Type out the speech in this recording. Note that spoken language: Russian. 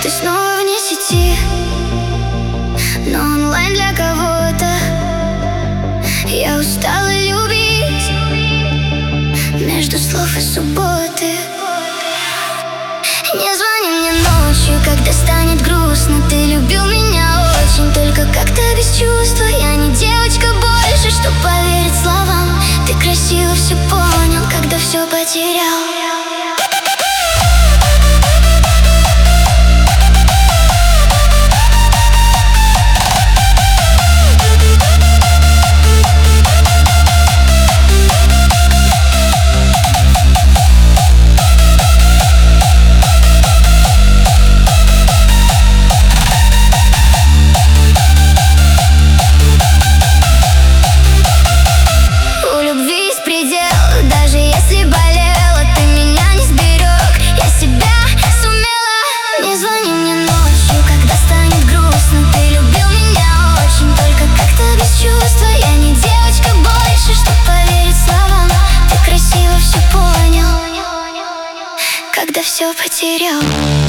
Ты снова вне сети, но онлайн для кого-то. Я устала любить между слов и субботы. Не звони мне ночью, когда станет грустно. Ты любил меня очень, только как-то без чувства. Я не девочка больше, чтоб поверить словам. Ты красиво все понял, когда все потерял. Даже если болела, ты меня не сберег. Я себя сумела. Не звони мне ночью, когда станет грустно. Ты любил меня очень, только как-то без чувства. Я не девочка больше, чтоб поверить словам. Ты красиво все понял, когда все потерял.